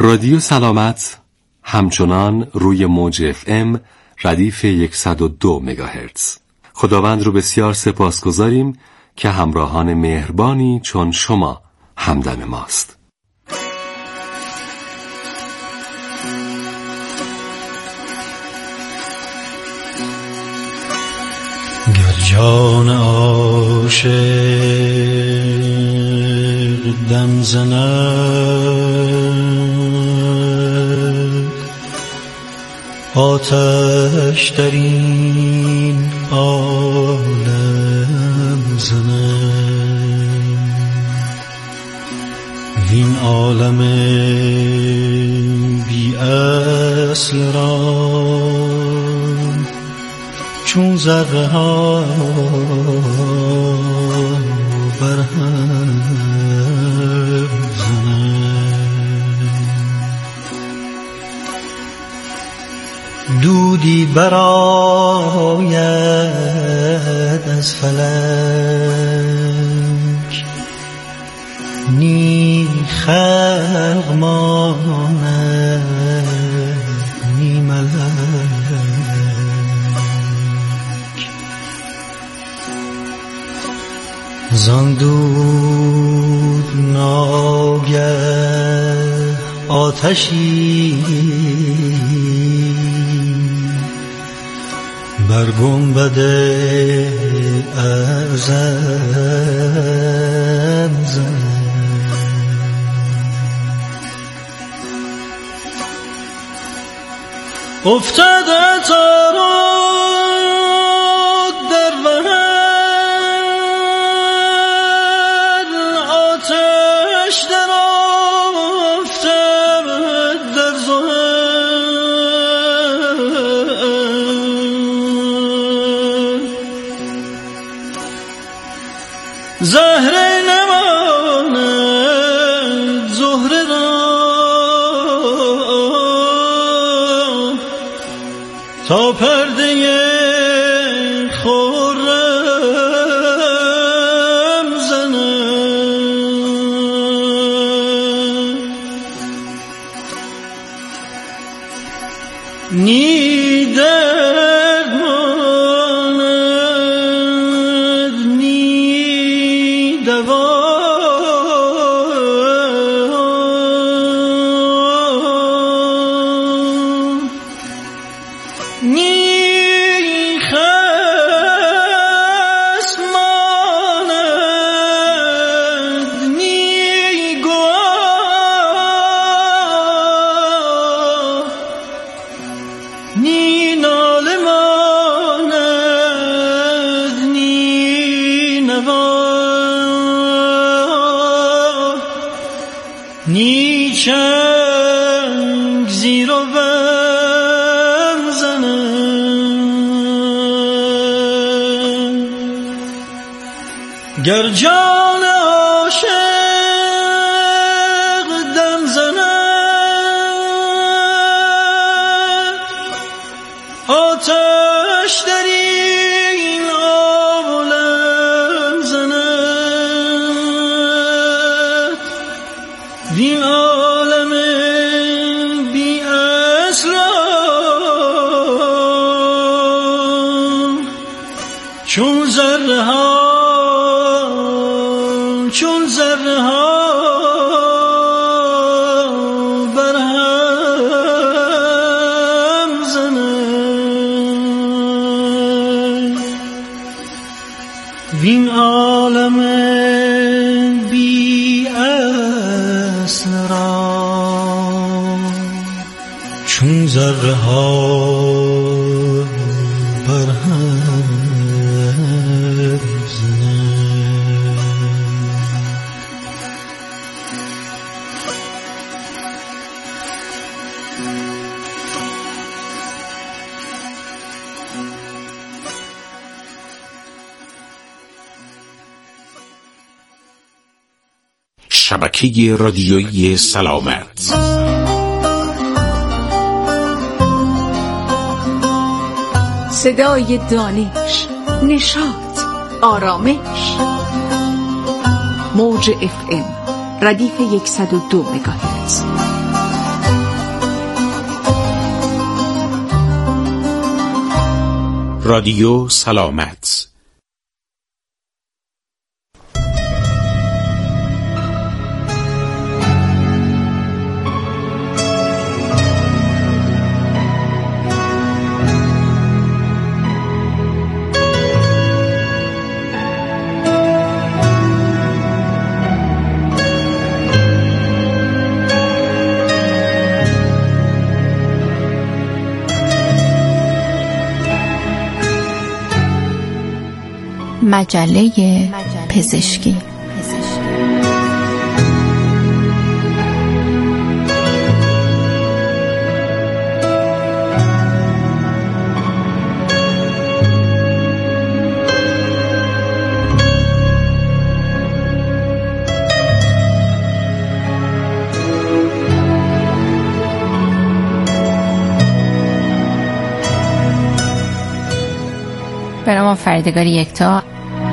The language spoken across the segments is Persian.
رادیو سلامت همچنان روی موج FM ردیف 102 مگاهرتز. خداوند رو بسیار سپاسگزاریم که همراهان مهربانی چون شما همدم ماست. گر جان عاشق دم زند، آتش در این عالم زند، وین عالم بی اصل را چون ذره ها برهم زند. دودی برآید از فلک، نی خلق ماند نی ملک، زان دود ناگه آتشی بر گنبد اعظم زد. افتاده تارو در وحد، آتش در افتاد در زهد، زهره نماند زهره را تا پرده خرم زند. نی درد ماند نی دوا، نی خصم ماند نی گواه، نی ناله ماند نی نوا، نی چنگ زیر و بم زند. گر جان عاشق دم زند، آتش در این عالم زند، وین عالم بی اصل چون ذره ها چون ذره ها برهم زند. وین عالم بی اصل را چون ذره ها برهم شبکه رادیویی سلامت. صدای دانش، نشاط، آرامش. موج FM ردیف 102 مگاهرتز. رادیو سلامت. مجله پزشکی. به نام فریدگار یکتا.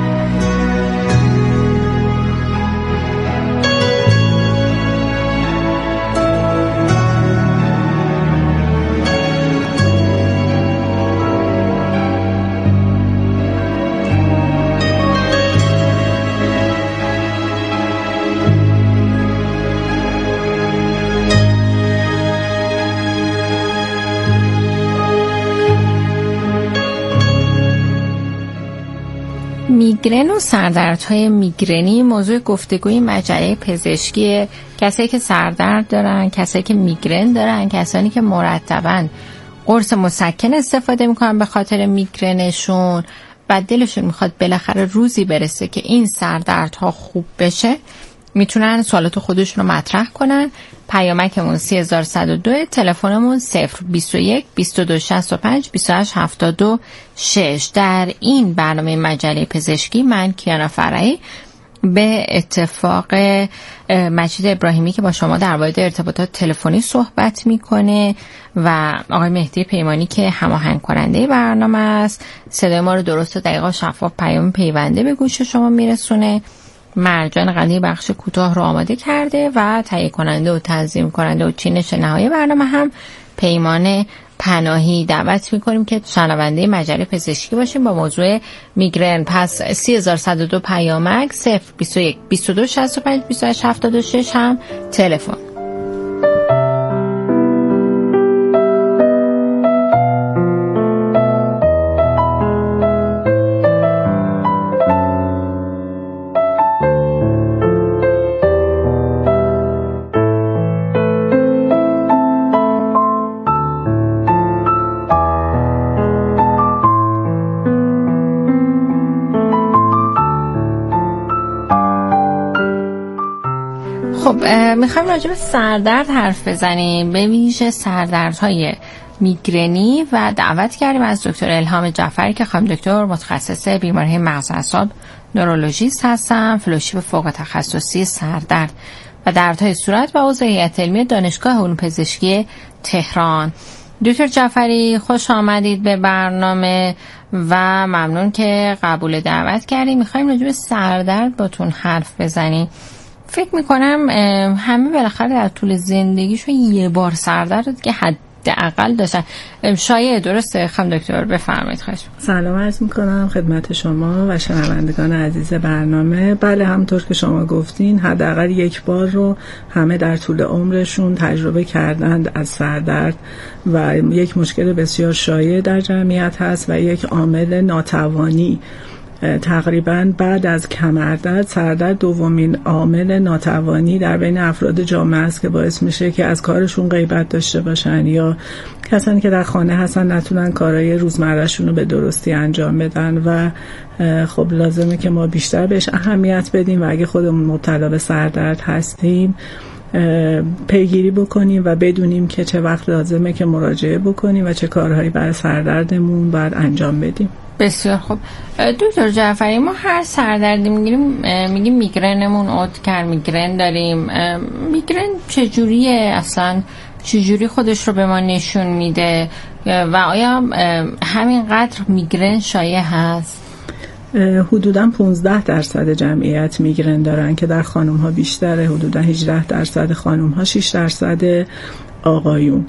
میگرن و سردردهای میگرنی موضوع گفتگوی مجله پزشکی. کسایی که سردرد دارن، کسایی که میگرن دارن، کسانی که مرتباً قرص مسکن استفاده میکنن به خاطر میگرنشون و دلشون میخواد بالاخره روزی برسه که این سردردها خوب بشه، میتونن سوالات خودشون رو مطرح کنن. پیامکمون 3102، تلفنمون 021 2265 28726. در این برنامه مجله پزشکی من کیانا فرحی به اتفاق مجید ابراهیمی که با شما در مورد ارتباطات تلفنی صحبت میکنه و آقای مهدی پیمانی که هماهنگ کننده برنامه است، صدای ما رو درست و دقیق و شفاف پیام پیونده به گوش شما میرسونه. مرجان قلی بخش کوتاه رو آماده کرده و تهیه کننده و تنظیم کننده و چینش نهایی برنامه هم پیمان پناهی. دعوت میکنیم که شنونده مجله پزشکی باشیم با موضوع میگرن. پس 3102 پیامک، 021 2265 28726 هم تلفن. میخوایم راجع به سردرد حرف بزنیم، به ویژه سردردهای میگرنی و دعوت کردیم از دکتر الهام جعفری که خانم دکتر متخصص بیماری مغز اعصاب نورولوژیست هستن، فلوشیپ فوق تخصصی سردرد و دردهای صورت و عضو هیئت علمی دانشگاه علوم پزشکی تهران. دکتر جعفری خوش آمدید به برنامه و ممنون که قبول دعوت کردیم. میخوایم راجع به سردرد باتون حرف بزنیم. فکر میکنم همه بالاخره در طول زندگیشون یه بار سردرد دیگه حداقل داشتن. شایعه درسته خانم دکتر؟ بفرمایید. خواهش می‌کنم. سلام عرض میکنم خدمت شما و شنوندگان عزیز برنامه. بله، همونطور که شما گفتین حداقل یک بار رو همه در طول عمرشون تجربه کردند از سردرد و یک مشکل بسیار شایع در جمعیت هست و یک عامل ناتوانی. تقریبا بعد از کمردرد، سردرد دومین عامل ناتوانی در بین افراد جامعه است که باعث میشه که از کارشون غیبت داشته باشن یا کسانی که در خانه هستن نتونن کارهای روزمرهشون رو به درستی انجام بدن و خب لازمه که ما بیشتر بهش اهمیت بدیم و اگه خودمون مبتلا به سردرد هستیم پیگیری بکنیم و بدونیم که چه وقت لازمه که مراجعه بکنیم و چه کارهایی برای سردردمون باید انجام بدیم. بسیار خوب. دکتر جعفری، ما هر سردردی میگیم میگرنمون عود کرد، میگرن داریم. میگرن چجوریه اصلا؟ چجوری خودش رو به ما نشون میده و آیا همینقدر میگرن شایع هست؟ حدوداً 15% جمعیت میگرن دارن که در خانم ها بیشتره، حدوداً 18% خانم ها، 6% آقایون.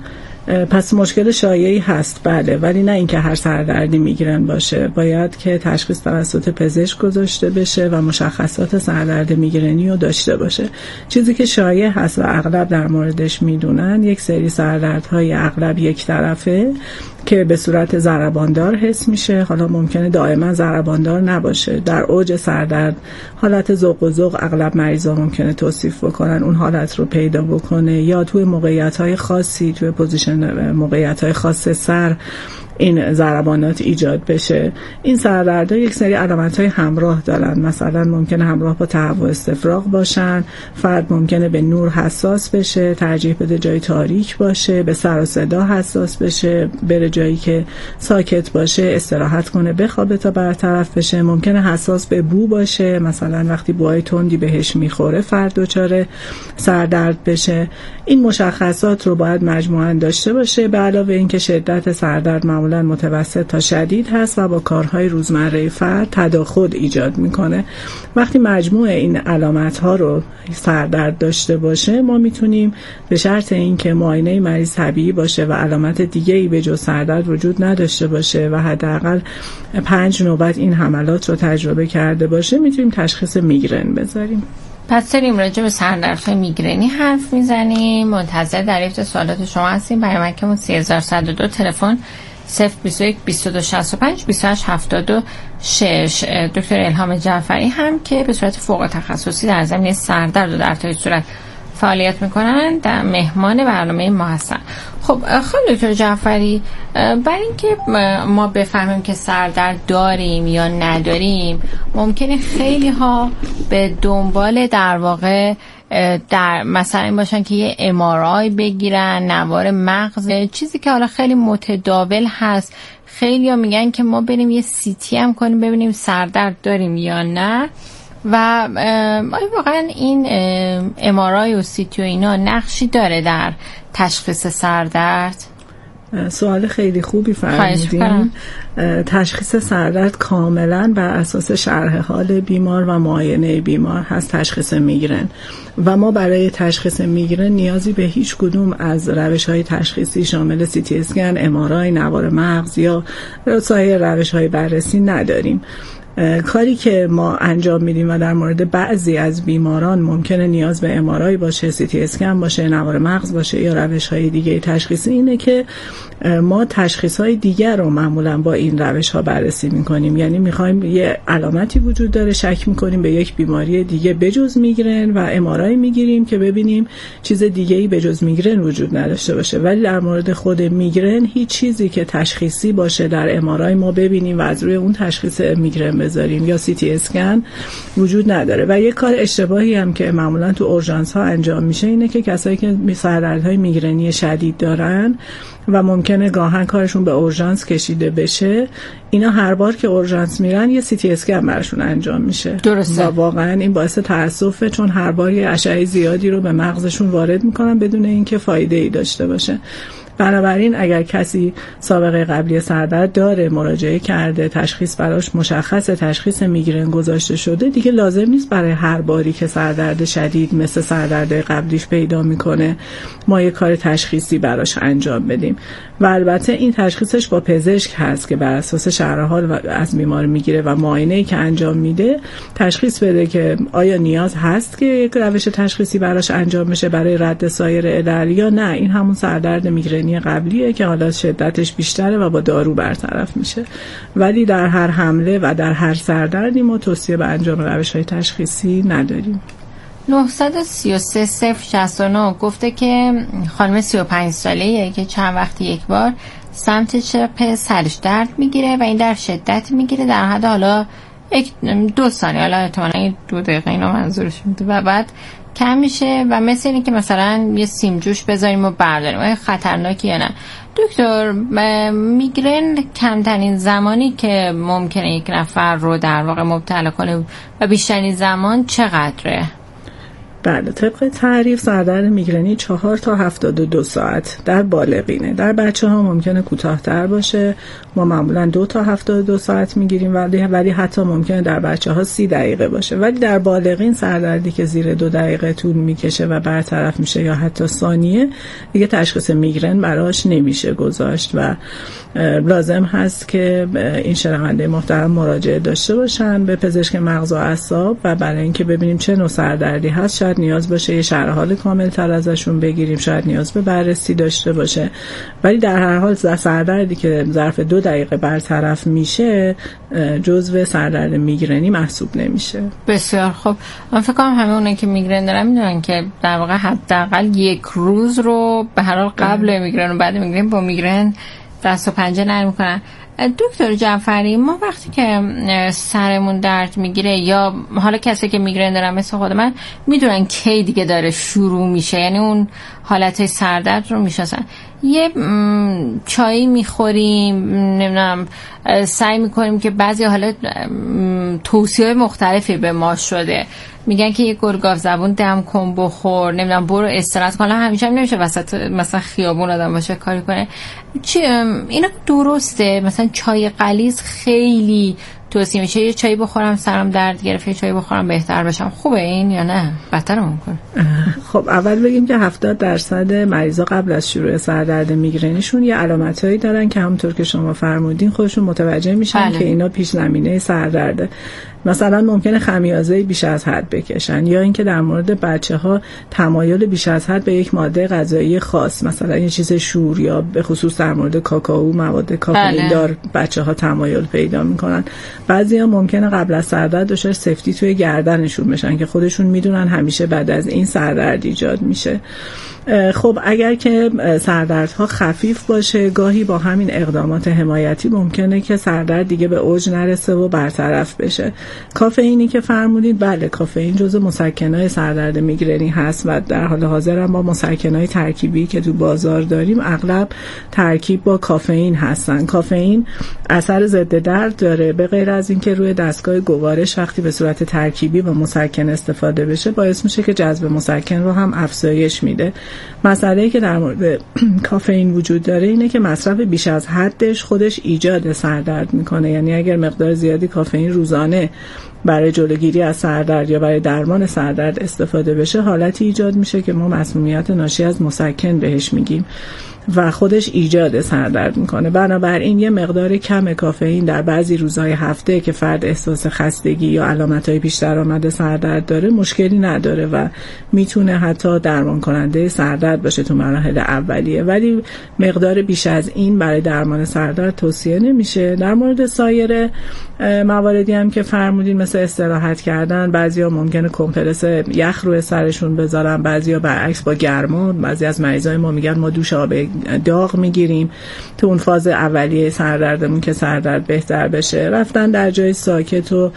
پس مشکل شایعی هست بله، ولی نه اینکه هر سردردی میگرن باشه. باید که تشخیص توسط پزشک گذاشته بشه و مشخصات سردرد میگرنی رو داشته باشه. چیزی که شایع هست و اغلب در موردش میدونن یک سری سردردهای اغلب یک طرفه که به صورت ضرباندار حس میشه. حالا ممکنه دائما ضرباندار نباشه. در اوج سردرد حالت ذوق و ذوق اغلب مریضا ممکنه توصیف بکنن، اون حالت رو پیدا بکنه، یا توی موقعیت‌های خاصی، توی پوزیشن موقعیت‌های خاص سر این ضربانات ایجاد بشه. این سردردها یک سری علامت‌های همراه دارن. مثلا ممکنه همراه با تهوع استفراغ باشن، فرد ممکنه به نور حساس بشه، ترجیح بده جای تاریک باشه، به سر و صدا حساس بشه، بره جایی که ساکت باشه، استراحت کنه، بخوابه تا برطرف بشه. ممکنه حساس به بو باشه، مثلا وقتی بوهای تندی بهش میخوره فرد دچار سردرد بشه. این مشخصات رو باید مجموعاً داشته باشه. به علاوه اینکه شدت سردرد معمولاً متوسط تا شدید هست و با کارهای روزمره فرد تداخل ایجاد میکنه. وقتی مجموع این علامت‌ها رو سردرد داشته باشه، ما میتونیم به شرط اینکه معاینه مریض طبیعی باشه و علامت دیگه‌ای به جز سردرد وجود نداشته باشه و حداقل 5 نوبت این حملات رو تجربه کرده باشه، میتونیم تشخیص میگرن بذاریم. پس داریم راجع به سردردهای میگرنی حرف میزنیم. منتظر دریافت سوالات شما هستیم. برای مکمون 3102 تلفن 021 2265 2876. دکتر الهام جعفری هم که به صورت فوق تخصصی در زمینه سردرد و دردهای صورت فعالیت میکنن در مهمان برنامه ما هستن. خب خانم دکتر جعفری، برای اینکه ما بفهمیم که سردرد داریم یا نداریم، ممکنه خیلی ها به دنبال در واقع در مثلا این باشن که یه MRI بگیرن، نوار مغز، چیزی که حالا خیلی متداول هست. خیلی ها میگن که ما بریم یه CT هم کنیم ببینیم سردرد داریم یا نه. و آیا واقعا این MRI و CT و اینا نقشی داره در تشخیص سردرد؟ سوال خیلی خوبی فرمودین. تشخیص سردرد کاملا بر اساس شرح حال بیمار و معاینه بیمار هست تشخیص میگرن و ما برای تشخیص میگرن نیازی به هیچ کدوم از روش‌های تشخیصی شامل CT اسکن، MRI، نوار مغز یا سایر روش‌های بررسی نداریم. کاری که ما انجام میدیم و در مورد بعضی از بیماران ممکنه نیاز به MRI باشه، CT اسکن باشه، نوار مغز باشه یا روش‌های دیگه تشخیصی، اینه که ما تشخیص‌های دیگر رو معمولاً با این روش‌ها بررسی می‌کنیم. یعنی می‌خوایم یه علامتی وجود داره، شک می‌کنیم به یک بیماری دیگه بجز میگرن و MRI می‌گیریم که ببینیم چیز دیگه‌ای بجز میگرن وجود نداشته باشه. ولی در مورد خود میگرن هیچ چیزی که تشخیصی باشه در MRI ما ببینیم و از روی اون تشخیص میگرن بذاریم یا CT اسکن وجود نداره. و یک کار اشتباهی هم که معمولاً تو اورژانس ها انجام میشه اینه که کسایی که سردردهای میگرنی شدید دارن و ممکنه گاهن کارشون به اورژانس کشیده بشه، اینا هر بار که اورژانس میرن یه CT اسکن براشون انجام میشه. درسته. و واقعا این باعث تأسفه، چون هر بار یه اشعه زیادی رو به مغزشون وارد میکنن بدون اینکه فایده ای داشته باشه. بنابراین اگر کسی سابقه قبلی سردرد داره، مراجعه کرده، تشخیص براش مشخص، تشخیص میگرن گذاشته شده، دیگه لازم نیست برای هر باری که سردرد شدید مثل سردرد قبلیش پیدا میکنه ما یه کار تشخیصی براش انجام بدیم. و البته این تشخیصش با پزشک هست که بر اساس شرح حال از بیمار میگیره و معاینه‌ای که انجام میده تشخیص بده که آیا نیاز هست که یک روش تشخیصی براش انجام بشه برای رد سایر علل یا نه این همون سردرد میگرنی قبلیه که حالا شدتش بیشتره و با دارو برطرف میشه. ولی در هر حمله و در هر سردردی ما توصیه به انجام روش‌های تشخیصی نداریم. 933-069 گفته که خانم 35 ساله‌ایه که چند وقتی یک بار سمت چپ سرش درد میگیره و این در شدت میگیره در حد حالا 2 ثانیه، حالا احتمالاً 2 دقیقه اینو منظورش میده و بعد کم میشه و مثل اینه که مثلا یه سیم جوش بذاریم و برداریم. آیا خطرناکی یا نه؟ دکتر، میگرن کمترین زمانی که ممکنه یک نفر رو در واقع مبتلا کنه و بیشترین زمان چقدره؟ بله، طبق تعریف سردرد میگرنی 4 تا 72 ساعت در بالغینه. در بچه ها ممکنه کوتاه‌تر باشه، ما معمولا 2 تا 72 ساعت میگیریم، ولی حتی ممکنه در بچه ها 30 دقیقه باشه. ولی در بالغین سردردی که زیر 2 دقیقه طول میکشه و برطرف میشه یا حتی ثانیه، دیگه تشخیص میگرن براش نمیشه گذاشت و لازم هست که این شنونده محترم مراجعه داشته باشن به پزشک مغز و اعصاب و برای اینکه ببینیم چه نوع سردردی هست. شاید نیاز باشه یه شرح حال کامل تر ازشون بگیریم، شاید نیاز به بررسی داشته باشه، ولی در هر حال سردردی که ظرف 2 دقیقه برطرف میشه جزو سردرد میگرنی محسوب نمیشه. بسیار خوب. من فکر کنم همه اونایی که میگرن دارن میدونن که در واقع حداقل 1 روز رو به هر حال قبل میگرن و بعد میگرن با میگرن دست و پنجه نرم میکنن. دکتر جعفری، ما وقتی که سرمون درد میگیره یا حالا کسی که میگرن دارن مثل خود من میدونن کی دیگه داره شروع میشه، یعنی اون حالت سردرد رو میشناسن. یه چایی میخوریم، نمیدونم سعی میکنیم که بعضی حالت توصیه مختلفی به ما شده، میگن که یه گرگاف زبون دم کن بخور، نمیدونم برو استراحت کن. همیشه هم نمیشه وسط مثلا خیابون آدم باشه کاری کنه. اینا درسته؟ مثلا چای غلیظ خیلی توصیه میشه، یه چای بخورم سرم درد گرفت، یه چای بخورم بهتر بشم، خوبه این یا نه بدتر میکنه؟ خب اول بگیم که 70% مریضا قبل از شروع سردرد میگرنیشون یه علامتایی دارن که همونطور که شما فرمودین خودشون متوجه میشن که اینا پیش زمینه سردرده. مثلا ممکنه خمیازه بیش از حد بکشن، یا اینکه در مورد بچه‌ها تمایل بیش از حد به یک ماده غذایی خاص، مثلا یه چیز شور یا به خصوص در مورد کاکائو، مواد کافئین دار بچه‌ها تمایل پیدا میکنن. بعضیا ممکنه قبل از سردرد دچار سفتی توی گردنشون بشن که خودشون میدونن همیشه بعد از این سردرد ایجاد میشه. خب اگر که سردردها خفیف باشه، گاهی با همین اقدامات حمایتی ممکنه که سردرد دیگه به اوج نرسه و برطرف بشه. کافئینی که فرمودید، بله کافئین جزو مسکنای سردرد میگرنی هست و در حال حاضر هم با مسکنای ترکیبی که تو بازار داریم اغلب ترکیب با کافئین هستن. کافئین اثر ضد درد داره، به غیر از اینکه روی دستگاه گوارش وقتی به صورت ترکیبی با مسکن استفاده بشه باعث میشه که جذب مسکن رو هم افزایش میده. مسئله‌ای که در مورد کافئین وجود داره اینه که مصرف بیش از حدش خودش ایجاد سردرد میکنه. یعنی اگر مقدار زیادی کافئین روزانه برای جلوگیری از سردرد یا برای درمان سردرد استفاده بشه، حالتی ایجاد میشه که ما مسمومیت ناشی از مسکن بهش میگیم و خودش ایجاد سردرد میکنه. بنابراین یه مقدار کم کافئین در بعضی روزهای هفته که فرد احساس خستگی یا علامتهای پیش درآمد سردرد داره مشکلی نداره و میتونه حتی درمان کننده سردرد باشه تو مراحل اولیه، ولی مقدار بیش از این برای درمان سردرد توصیه نمیشه. در مورد سایر مواردی هم که فرمودین مثل استراحت کردن، بعضیا ممکنه کمپرس یخ روی سرشون بذارن، بعضیا برعکس با گرما. بعضی از مریضای ما میگن ما دوش آب داغ میگیریم تو اون فاز اولیه سردردمون که سردرد بهتر بشه. رفتن در جای ساکت و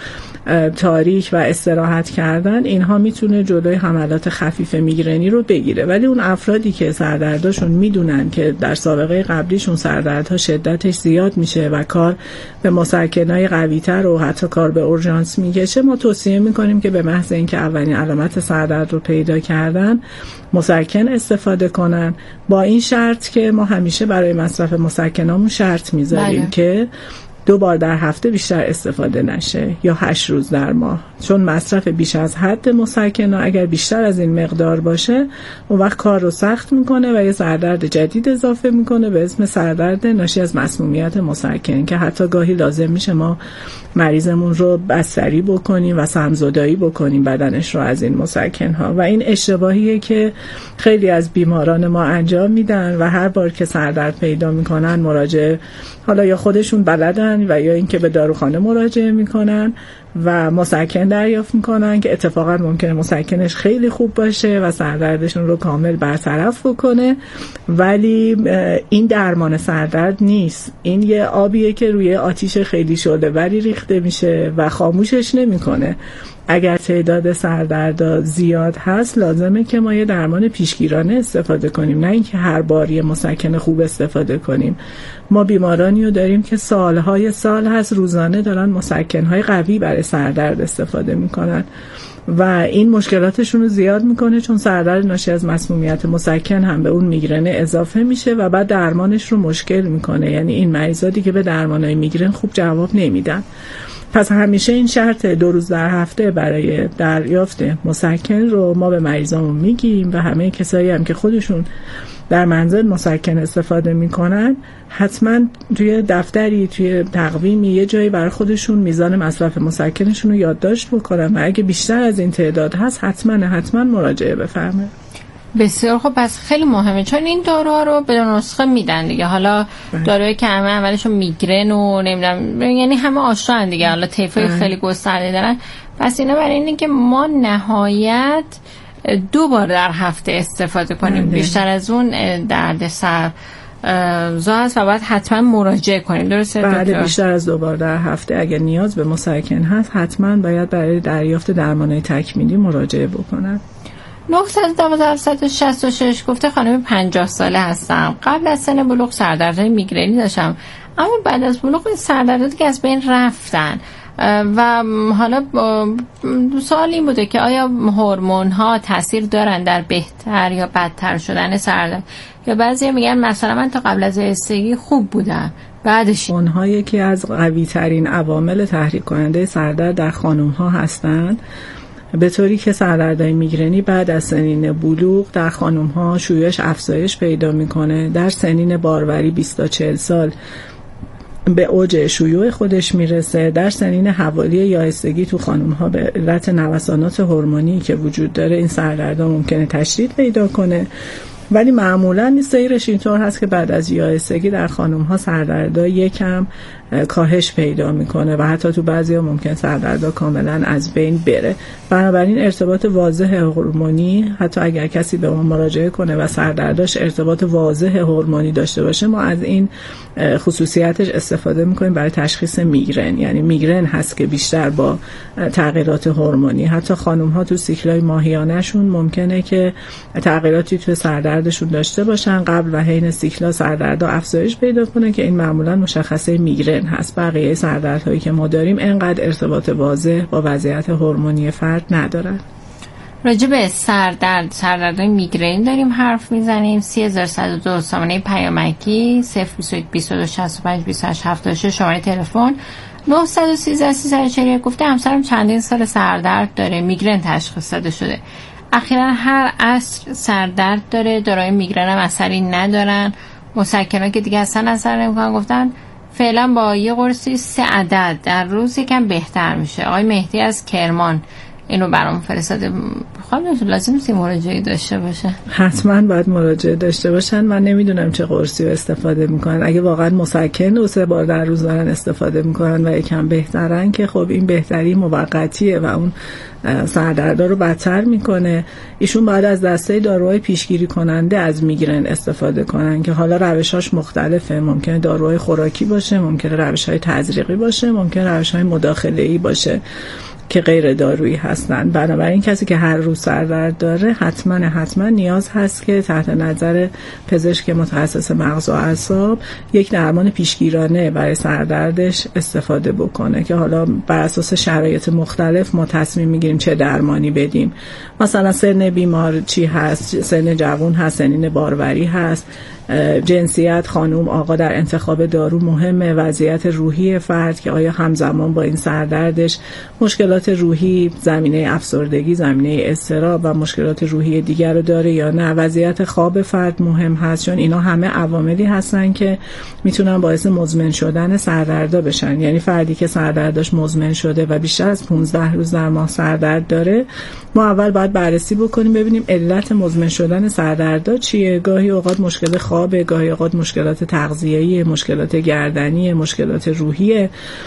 تاریک و استراحت کردن، اینها میتونه جلوی حملات خفیف میگرنی رو بگیره. ولی اون افرادی که سردرداشون میدونن که در سابقه قبلیشون سردردها شدتش زیاد میشه و کار به مسکنای قوی‌تر و حتی کار به اورژانس میکشه، ما توصیه میکنیم که به محض اینکه اولین علامت سردرد رو پیدا کردن مسکن استفاده کنن، با این شرط که ما همیشه برای مصرف مسکنامون شرط میذاریم که 2 بار در هفته بیشتر استفاده نشه یا 8 روز در ماه، چون مصرف بیش از حد مسکن اگر بیشتر از این مقدار باشه اون وقت کار رو سخت میکنه و یه سردرد جدید اضافه میکنه به اسم سردرد ناشی از مسمومیت مسکن که حتی گاهی لازم میشه ما مریضمون رو بستری بکنیم و سمزدایی بکنیم بدنش رو از این مسکن ها. و این اشتباهیه که خیلی از بیماران ما انجام میدن و هر بار که سردرد پیدا میکنن مراجعه، حالا یا خودشون بلدن و یا اینکه به داروخانه مراجعه میکنن و مسکن دریافت میکنن که اتفاقا ممکنه مسکنش خیلی خوب باشه و سردردشون رو کامل برطرف بکنه، ولی این درمان سردرد نیست. این یه آبیه که روی آتیش خیلی شعله وری ریخته میشه و خاموشش نمیکنه. اگر تعداد سردرد زیاد هست لازمه که ما یه درمان پیشگیرانه استفاده کنیم، نه اینکه هر بار یه مسکن خوب استفاده کنیم. ما بیمارانی رو داریم که سالهای سال هست روزانه دارن مسکن‌های قوی برای سردرد استفاده میکنن و این مشکلاتشون رو زیاد میکنه، چون سردرد ناشی از مسمومیت مسکن هم به اون میگرن اضافه میشه و بعد درمانش رو مشکل میکنه. یعنی این مریضا دیگه به درمانای میگرن خوب جواب نمیدن. پس همیشه این شرط 2 روز در هفته برای دریافت مسکن رو ما به مریضامون میگیم و همه کسایی هم که خودشون در منزل مسکن استفاده میکنن حتما توی دفتری، توی تقویمی، یه جایی برای خودشون میزان مصرف مسکنشون رو یادداشت بکنن و اگه بیشتر از این تعداد هست حتما مراجعه بفرمایید. بسیار خب، پس خیلی مهمه، چون این داروها رو به نسخه میدن دیگه. حالا داروی که همه اولشون میگرن و نمیدونم، یعنی همه آشنا دیگه، حالا طیفای خیلی گسترده دارن. پس اینا برای اینه که ما نهایت 2 بار در هفته استفاده کنیم. بیشتر از اون درد سر هست و باید حتما مراجعه کنیم. درسته؟ بله، بیشتر از 2 بار در هفته اگر نیاز به مسکن هست حتما باید برای دریافت درمانهای تکمیلی مراجعه بکنن. 912-766 گفته خانم 50 ساله هستم. قبل از سن بلوغ سردردهای میگرنی داشتم، اما بعد از بلوغ این سردردها دیگه از بین رفتن و حالا سوال این بوده که آیا هورمون ها تاثیر دارن در بهتر یا بدتر شدن سردرد؟ یا بعضی میگن مثلا من تا قبل از ایستگی خوب بودم، بعدش اونها یکی از قوی ترین عوامل تحریک کننده سردرد در خانم ها هستند، به طوری که سردردهای میگرنی بعد از سنین بلوغ در خانم ها شیوعش افزایش پیدا میکنه. در سنین باروری 20 تا 40 سال به اوج شیوع خودش میرسه. در سنین حوالی یائسگی تو خانم ها به علت نوسانات هورمونی که وجود داره این سردردها ممکنه تشدید پیدا کنه، ولی معمولا سیرش اینطور هست که بعد از یائسگی در خانم ها سردردها یکم کاهش پیدا میکنه و حتی تو بعضی ها ممکن سردردها کاملا از بین بره. بنابراین ارتباط واضح هورمونی، حتی اگر کسی به ما مراجعه کنه و سردرداش ارتباط واضح هورمونی داشته باشه، ما از این خصوصیتش استفاده میکنیم برای تشخیص میگرن. یعنی میگرن هست که بیشتر با تغییرات هورمونی، حتی خانم ها تو سیکلای ماهیانه‌شون ممکنه که تغییراتی تو سردردشون داشته باشن، قبل و حین سیکلا سردردها افزایش پیدا کنه که این معمولا مشخصه میگرن هست. بقیه سردردهایی که ما داریم انقدر ارتباط واضح با وضعیت هورمونی فرد ندارن. راجع به سردردهای میگرن داریم حرف میزنیم. 3102 سامانه پیامکی 02122652876 شماره تلفن. 913 گفته همسرم چندین سال سردرد داره، میگرن تشخیص داده شده، اخیراً هر عصر سردرد داره، داروی میگرن هم اثری ندارن، مسکنات که دیگه اصلا اثر نمیکنن. گفتن فعلا با یه قرصی 3 عدد در روز یکم بهتر میشه. آقای مهدی از کرمان اینو برام فرستاده. خواهم لازم نیست مراجعه داشته باشه؟ حتما باید مراجعه داشته باشن. من نمیدونم چه قرصی رو استفاده میکنن. اگه واقعا مسکن و 3 بار در روز دارن استفاده میکنن و یکم بهترن که خب این بهتری موقتیه و اون سردردا رو بدتر میکنه. ایشون باید از دسته داروهای پیشگیری کننده از میگرن استفاده کنن که حالا روشاش مختلفه. ممکنه داروهای خوراکی باشه، ممکنه روشهای تزریقی باشه، ممکنه روشهای مداخله‌ای باشه که غیر دارویی هستن. بنابراین کسی که هر روز سردرد داره حتما نیاز هست که تحت نظر پزشک متخصص مغز و اعصاب یک درمان پیشگیرانه برای سردردش استفاده بکنه که حالا بر اساس شرایط مختلف ما تصمیم میگیریم چه درمانی بدیم. مثلا سن بیمار چی هست، سن جوان هست، سنین باروری هست، جنسیت خانم آقا در انتخاب دارو مهمه، وضعیت روحی فرد که آیا همزمان با این سردردش مشکلات روحی، زمینه افسردگی، زمینه اضطراب و مشکلات روحی دیگر رو داره یا نه، وضعیت خواب فرد مهم هست، چون اینا همه عواملی هستن که میتونن باعث مزمن شدن سردردا بشن. یعنی فردی که سردردش مزمن شده و بیشتر از 15 روز در ماه سردرد داره، ما اول باید بررسی بکنیم ببینیم علت مزمن شدن سردردا چیه. گاهی اوقات مشکل خوابه، گاهی اوقات مشکلات تغذیه‌ای، مشکلات گردنی، مشکلات روحیه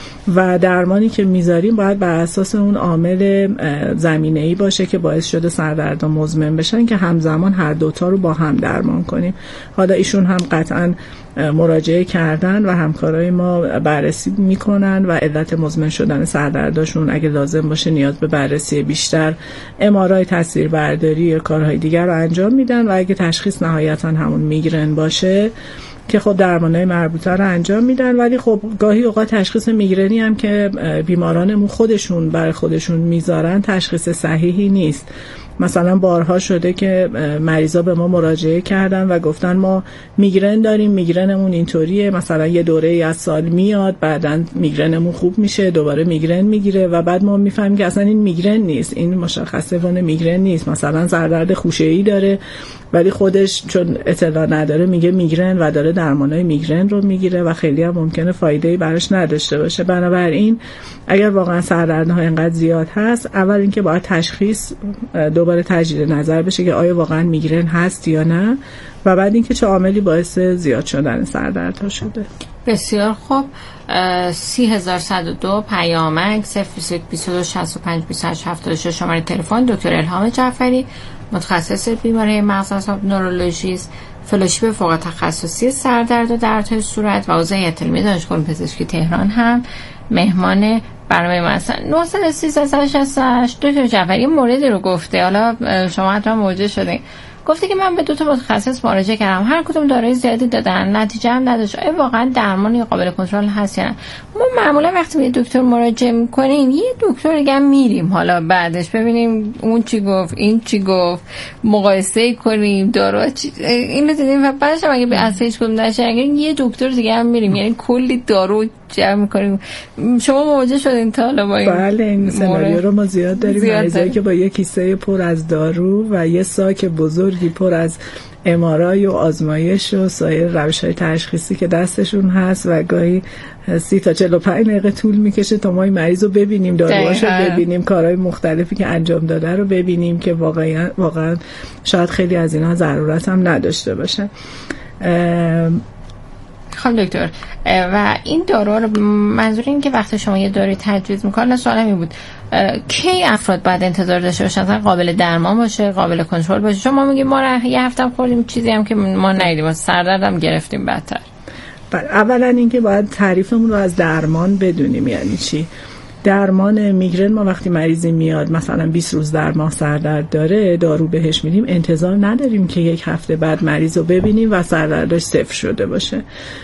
و درمانی که میذاریم باید بر اساس اون عامل زمینه‌ای باشه که باعث شده سردردا مزمن بشن که همزمان هر دوتا رو با هم درمان کنیم. حالا ایشون هم قطعاً مراجعه کردن و همکارای ما بررسی میکنن و علت مزمن شدن سردرداشون اگه لازم باشه نیاز به بررسی بیشتر، MRI، تصویربرداری یا کارهای دیگر رو انجام میدن و اگه تشخیص نهایتاً همون میگرن باشه که خب درمانهای مربوطه رو انجام میدن. ولی خب گاهی اوقات تشخیص میگرنی هم که بیمارانمون خودشون برای خودشون میذارن تشخیص صحیحی نیست. مثلا بارها شده که مریضا به ما مراجعه کردن و گفتن ما میگرن داریم، میگرنمون اینطوریه، مثلا یه دوره‌ای از سال میاد، بعداً میگرنمون خوب میشه، دوباره میگرن میگیره و بعد ما میفهمیم که اصلا این میگرن نیست، این مشخصه وانه میگرن نیست، مثلا سردرد خوشه‌ای داره ولی خودش چون اطلاع نداره میگه میگرن و داره درمانای میگرن رو میگیره و خیلی هم ممکنه فایده‌ای براش نداشته باشه. بنابراین اگر واقعا سردردها اینقدر زیاد هست، اول اینکه باید تشخیص دوباره تجدید نظر بشه که آیا واقعا میگرن هست یا نه، و بعد اینکه چه عاملی باعث زیاد شدن سردردها شده. بسیار خوب. 30102 پیامک 022652876 شماره تلفن. دکتر الهام جعفری، متخصص بیماری مغز اعصاب نورولوژیست، فلوشیپ فوق تخصصی سردرد و دردهای صورت و عضو هیئت علمی دانشگاه پزشکی تهران هم مهمان برنامه ما هستن. 930 دکتر جعفری موردی رو گفته، حالا شما حتما مواجه شدین، گفته که من به 2 متخصص مراجعه کردم، هر کدوم داروی زیادی دادن، نتیجه هم نداشت. آیا واقعا درمانی قابل کنترل هست یا نه؟ ما معمولا وقتی به دکتر مراجعه میکنیم یه دکتر دیگه میریم، حالا بعدش ببینیم اون چی گفت، این چی گفت، مقایسه کنیم دارو چی اینو دیدیم و بعدش هم اگه به اصلا هیچ کدوم نشه یه دکتر دیگه هم میریم، یعنی کلی دارو جمع میکنیم. شما مواجه شدین تا حالا با این؟ بله، این سناریو رو ما زیاد داریم. مریضایی که با یه کیسه پر از دارو و یه ساک بزرگی پر از ام‌آرآی و آزمایش و سایر روش‌های تشخیصی که دستشون هست و گاهی 30 تا 45 دقیقه طول میکشه تا ما این مریض رو ببینیم، داروهاشو ببینیم، کارهای مختلفی که انجام داده رو ببینیم که واقعا شاید خیلی از اینها ضرورت هم نداشته باشه. خب دکتر، و این دارو رو منظور این که وقتی شما یه داروی تجویز میکنن، سوالم این بود کی افراد باید انتظار داشته باشن اصلا قابل درمان باشه، قابل کنترل باشه؟ شما میگید ما یه هفته خوردیم چیزی هم که ما ندیدیم، سردردم گرفتیم بدتر. اولا اینکه باید تعریفمون رو از درمان بدونیم. یعنی چی؟ درمان میگرن ما وقتی مریضی میاد مثلا 20 روز در ماه سردرد داره، دارو بهش میدیم، انتظار نداریم که یک هفته بعد مریض رو ببینیم و سردردش صفر شده باشه.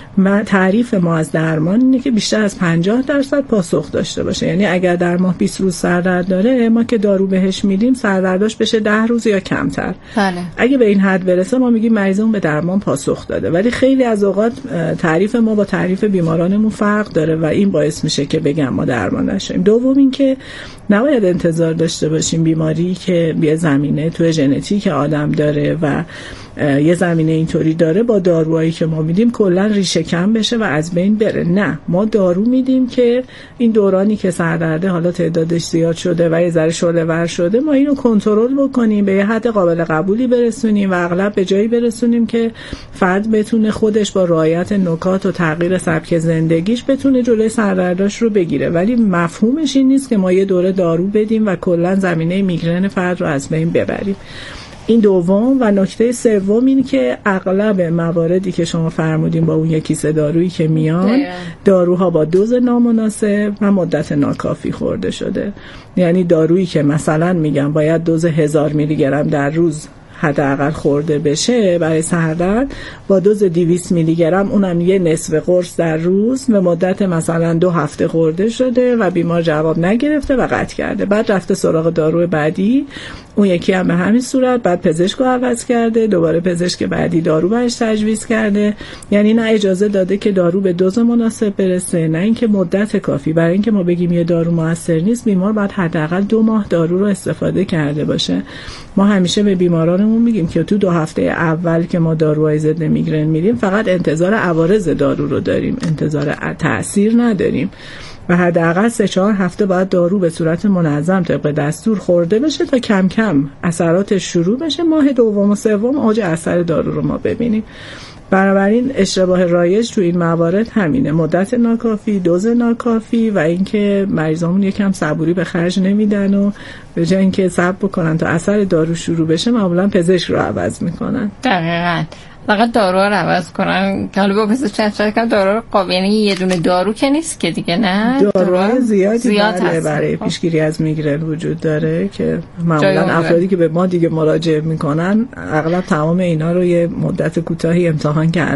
تعریف ما از درمان اینه که بیشتر از 50% پاسخ داشته باشه. یعنی اگر در ماه 20 روز سردرد داره، ما که دارو بهش میدیم سردردش بشه 10 روز یا کمتر. بله. اگه به این حد برسه ما میگیم مریضمون به درمان پاسخ داده. ولی خیلی از اوقات تعریف ما با تعریف بیمارانمون فرق داره و این باعث میشه که بگم ما درمان نشیم. دوم این که نباید انتظار داشته باشیم بیماری که یه زمینه توی ژنتیک آدم داره و یه زمینه اینطوری داره با داروهایی که ما میدیم کلا ریشه کم بشه و از بین بره. نه، ما دارو میدیم که این دورانی که سردرده حالا تعدادش زیاد شده و یه ذره شعله‌ور شده، ما اینو کنترل بکنیم، به یه حد قابل قبولی برسونیم و اغلب به جایی برسونیم که فرد بتونه خودش با رعایت نکات و تغییر سبک زندگیش بتونه جلوی سردرداش رو بگیره. ولی مفهومش این نیست که ما یه دوره دارو بدیم و کلا زمینه میگرن فرد رو از بین ببریم. این دوم. و نکته سوم این که اغلب مواردی که شما فرمودین با اون یک کیسه دارویی که میان، داروها با دوز نامناسب و مدت ناکافی خورده شده. یعنی دارویی که مثلا میگم باید دوز 1000 میلی گرم در روز حداقل خورده بشه برای سردرد، با دوز 200 میلی گرم اونم یه نصف قرص در روز به مدت مثلا 2 هفته خورده شده و بیمار جواب نگرفته و قطع کرده. بعد رفته سراغ دارو بعدی، اون یکی هم به همین صورت، بعد پزشک رو عوض کرده، دوباره پزشک بعدی دارو بهش تجویز کرده. یعنی نه اجازه داده که دارو به دوز مناسب برسه، نه اینکه مدت کافی. برای اینکه ما بگیم یه دارو موثر نیست، بیمار باید حداقل 2 ماه دارو رو استفاده کرده باشه. ما همیشه به بیمارانمون میگیم که تو 2 هفته اول که ما داروهای ضد میگرن میدیم فقط انتظار عوارض دارو رو داریم، انتظار تأثیر نداریم و حداقل 3-4 هفته باید دارو به صورت منظم طبق دستور خورده بشه تا کم کم اثراتش شروع بشه. ماه دوم و سوم اوج اثر دارو رو ما ببینیم. بنابراین اشتباه رایج تو این موارد همینه، مدت ناکافی، دوز ناکافی و اینکه مریضامون یکم صبوری به خرج نمیدن و به جای اینکه صبر بکنن تا اثر دارو شروع بشه معمولا پزشک رو عوض میکنن. دقیقاً. فقط دارو رو عوض کنن که حالا با پزشک چند کنن دارو رو قابل، یعنی یه دونه دارو که نیست که دیگه، نه داروهای زیادی هست برای پیشگیری از میگرن وجود داره که معمولا افرادی که به ما دیگه مراجعه میکنن اغلب تمام اینا رو یه مدت کوتاهی امتحان کردن.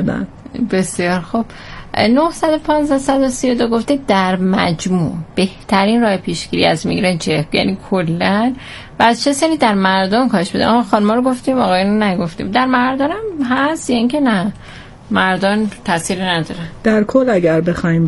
بسیار خوب. 915 گفته در مجموع بهترین راه پیشگیری از میگرن چیه؟ یعنی کلا و از چه سنی در مردان کاش بده؟ خانما رو گفتیم آقایون نگفتیم. در مردان هم هست یا اینکه نه مردان تاثیر نداره؟ در کل اگر بخوایم